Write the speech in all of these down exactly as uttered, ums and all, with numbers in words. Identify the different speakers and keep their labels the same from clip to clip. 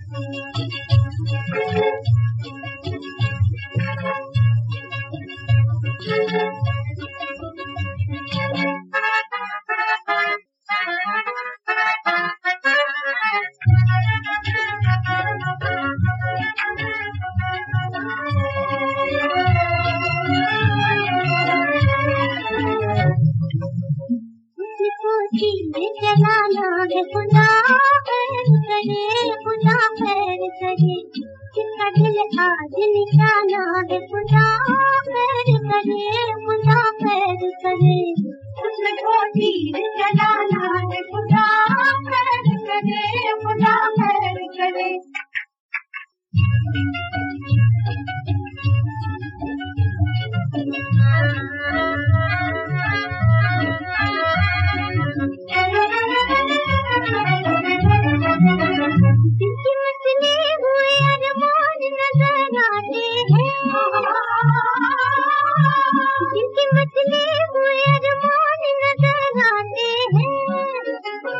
Speaker 1: चलाना है खुदा खैर करे, खुदा खैर करे, किसका दिल आज निकाला है खुदा खैर करे, खुदा खैर करे, उसको तीर चलाना है खुदा खैर करे, खुदा खैर करे। जिनकी मचले हुए अरमान नजर आते हैं, जिनकी मचले हुए अरमान नजर आते हैं,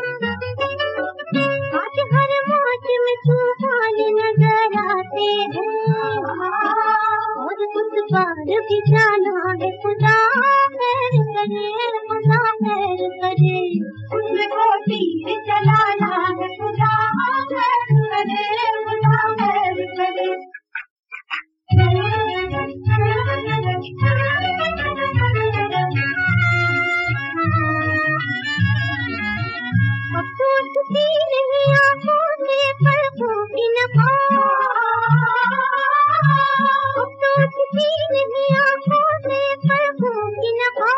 Speaker 1: आज हर मौसम तूफान नजर आते हैं, और उस पार भी जाना है खुदा खैर करे, खुदा खैर करे, उसको तीर चलाना है खुदा खैर करे, खुदा खैर करे। अब तो छुपी नहीं आंखों से पलकों की नफा, अब तो छुपी नहीं आंखों से पलकों की नफा,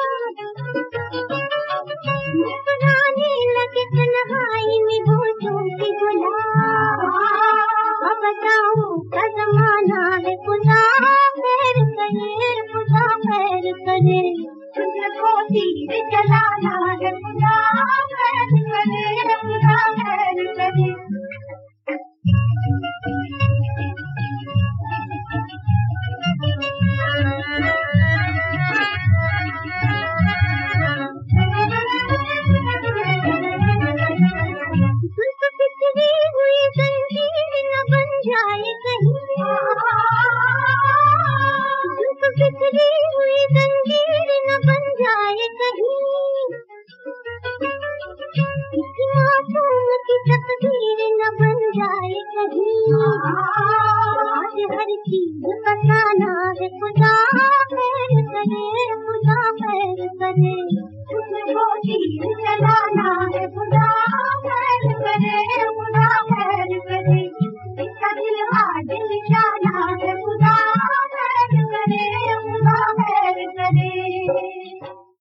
Speaker 1: मुस्कुराने लगे तन्हाई में होठों की गुलाब, अब बताओ क्या ज़माना है खुदा खैर करे, खुदा खैर करे, उसको तीर चलाना है खुदा खैर करे, खुदा खैर करे। बिखरी हुई जंजीर न बन जाए कहीं, बिखरी हुई जंजीर न बन जाए कहीं, किसी मासूम की तकदीर न बन जाए कहीं, आज हर चीज बताना है खुदा